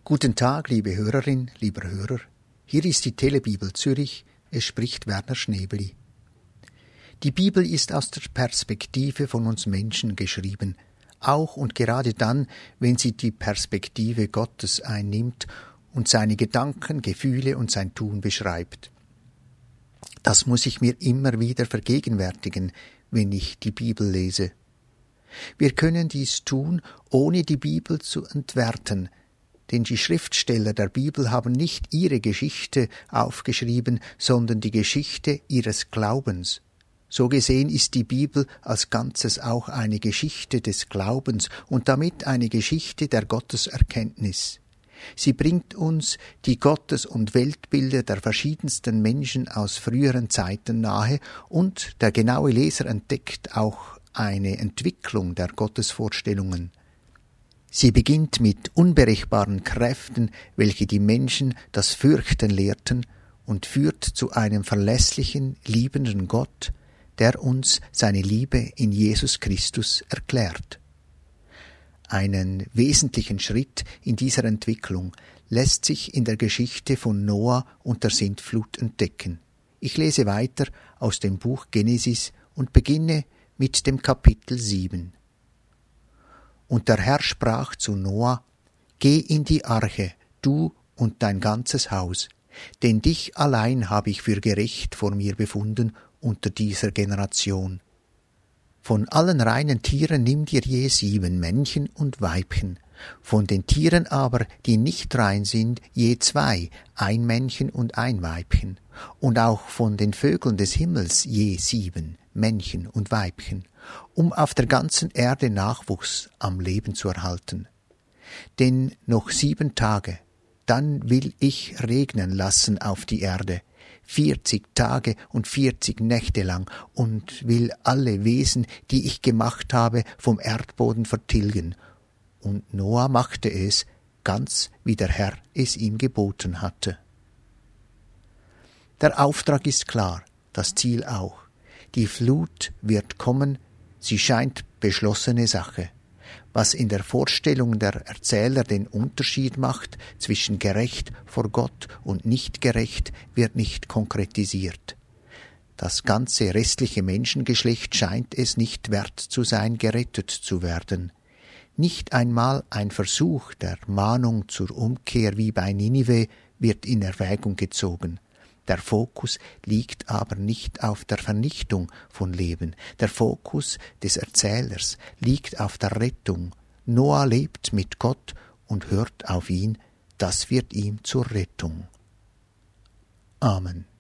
Guten Tag, liebe Hörerin, lieber Hörer. Hier ist die Telebibel Zürich. Es spricht Werner Schnebeli. Die Bibel ist aus der Perspektive von uns Menschen geschrieben, auch und gerade dann, wenn sie die Perspektive Gottes einnimmt und seine Gedanken, Gefühle und sein Tun beschreibt. Das muss ich mir immer wieder vergegenwärtigen, wenn ich die Bibel lese. Wir können dies tun, ohne die Bibel zu entwerten, denn die Schriftsteller der Bibel haben nicht ihre Geschichte aufgeschrieben, sondern die Geschichte ihres Glaubens. So gesehen ist die Bibel als Ganzes auch eine Geschichte des Glaubens und damit eine Geschichte der Gotteserkenntnis. Sie bringt uns die Gottes- und Weltbilder der verschiedensten Menschen aus früheren Zeiten nahe und der genaue Leser entdeckt auch eine Entwicklung der Gottesvorstellungen. Sie beginnt mit unberechenbaren Kräften, welche die Menschen das Fürchten lehrten, und führt zu einem verlässlichen, liebenden Gott, der uns seine Liebe in Jesus Christus erklärt. Einen wesentlichen Schritt in dieser Entwicklung lässt sich in der Geschichte von Noah und der Sintflut entdecken. Ich lese weiter aus dem Buch Genesis und beginne mit dem Kapitel 7. Und der Herr sprach zu Noah: Geh in die Arche, du und dein ganzes Haus, denn dich allein habe ich für gerecht vor mir befunden unter dieser Generation. Von allen reinen Tieren nimm dir je 7 Männchen und Weibchen, von den Tieren aber, die nicht rein sind, je 2, ein Männchen und ein Weibchen, und auch von den Vögeln des Himmels je 7 Männchen und Weibchen, um auf der ganzen Erde Nachwuchs am Leben zu erhalten. Denn noch 7 Tage, dann will ich regnen lassen auf die Erde, 40 Tage und 40 Nächte lang, und will alle Wesen, die ich gemacht habe, vom Erdboden vertilgen. Und Noah machte es, ganz wie der Herr es ihm geboten hatte. Der Auftrag ist klar, das Ziel auch. Die Flut wird kommen, sie scheint beschlossene Sache. Was in der Vorstellung der Erzähler den Unterschied macht zwischen gerecht vor Gott und nicht gerecht, wird nicht konkretisiert. Das ganze restliche Menschengeschlecht scheint es nicht wert zu sein, gerettet zu werden. Nicht einmal ein Versuch der Mahnung zur Umkehr wie bei Ninive wird in Erwägung gezogen. Der Fokus liegt aber nicht auf der Vernichtung von Leben. Der Fokus des Erzählers liegt auf der Rettung. Noah lebt mit Gott und hört auf ihn. Das wird ihm zur Rettung. Amen.